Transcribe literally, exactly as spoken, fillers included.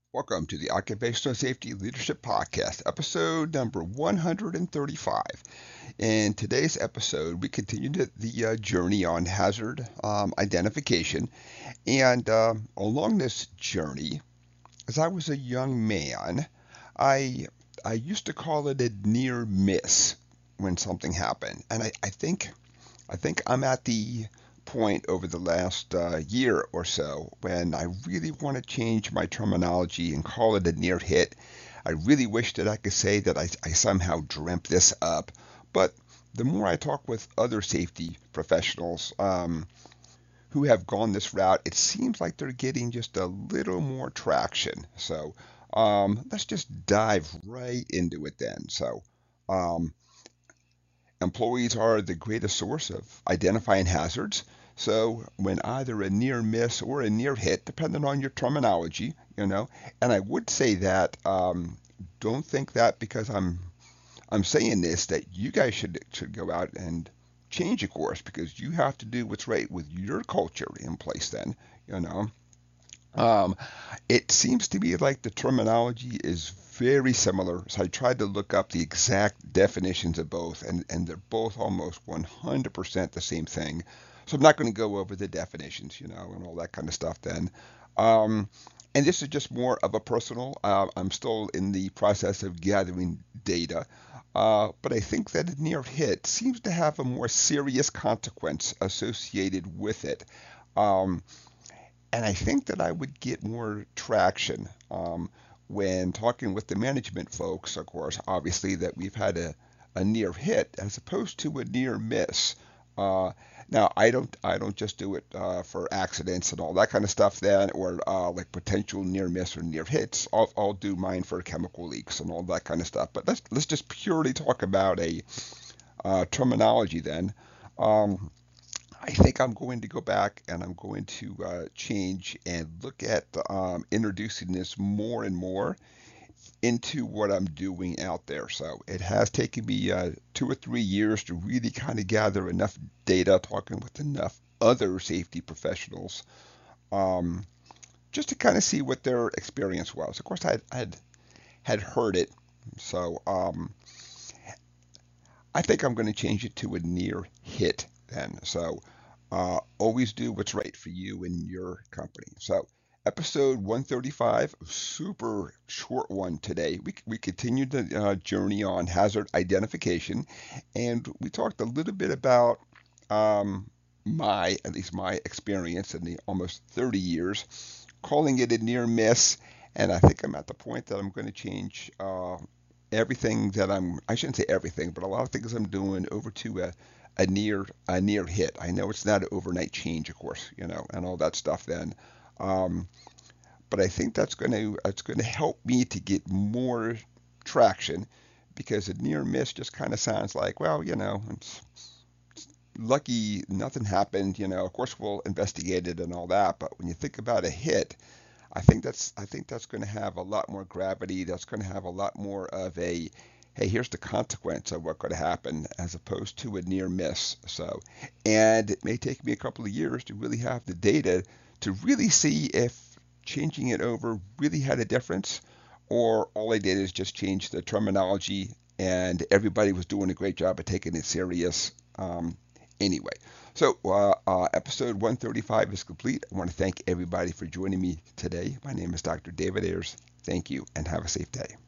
Welcome to the Occupational Safety Leadership Podcast, episode number one hundred thirty-five. In today's episode, we continue the, the uh, journey on hazard um, identification. And uh, along this journey, as I was a young man, I I used to call it a near miss when something happened. And I, I think I think I'm at the point over the last uh, year or so when I really want to change my terminology and call it a near hit. I really wish that I could say that I, I somehow dreamt this up, but the more I talk with other safety professionals um, who have gone this route, it seems like they're getting just a little more traction. So um, let's just dive right into it then. So um, Employees are the greatest source of identifying hazards. So when either a near miss or a near hit, depending on your terminology, you know, and I would say that um, don't think that because I'm I'm saying this that you guys should should go out and change a course because you have to do what's right with your culture in place. Then, you know, um, it seems to me like the terminology is very similar. So I tried to look up the exact definitions of both, and, and they're both almost one hundred percent the same thing. So I'm not going to go over the definitions, you know, and all that kind of stuff then. Um, and this is just more of a personal, uh, I'm still in the process of gathering data. Uh, but I think that a near hit seems to have a more serious consequence associated with it. Um, and I think that I would get more traction um, when talking with the management folks, of course, obviously, that we've had a, a near hit as opposed to a near miss. Uh, Now, I don't I don't just do it uh, for accidents and all that kind of stuff then, or uh, like potential near miss or near hits. I'll, I'll do mine for chemical leaks and all that kind of stuff. But let's let's just purely talk about a uh, terminology then. Um, I think I'm going to go back and I'm going to uh, change and look at um, introducing this more and more into what I'm doing out there. So it has taken me uh, two or three years to really kind of gather enough data, talking with enough other safety professionals, um, just to kind of see what their experience was. Of course, I had had heard it, so um, I think I'm going to change it to a near hit then. So uh, always do what's right for you and your company. So episode one thirty-five, super short one today. We, we continued the uh, journey on hazard identification, and we talked a little bit about um, my, at least my experience in the almost thirty years, calling it a near miss. And I think I'm at the point that I'm going to change uh, everything that I'm, I shouldn't say everything, but a lot of things I'm doing over to a, a near a near hit. I know it's not an overnight change, of course, you know, and all that stuff then. Um, but I think that's going to it's going to help me to get more traction because a near miss just kind of sounds like, well, you know, it's lucky nothing happened, you know. Of course, we'll investigate it and all that, but when you think about a hit, I think that's I think that's going to have a lot more gravity. That's going to have a lot more of a hey, here's the consequence of what could happen as opposed to a near miss. So, and it may take me a couple of years to really have the data to really see if changing it over really had a difference or all I did is just change the terminology and everybody was doing a great job of taking it serious. Um, anyway, so uh, uh, episode one thirty-five is complete. I want to thank everybody for joining me today. My name is Doctor David Ayers. Thank you and have a safe day.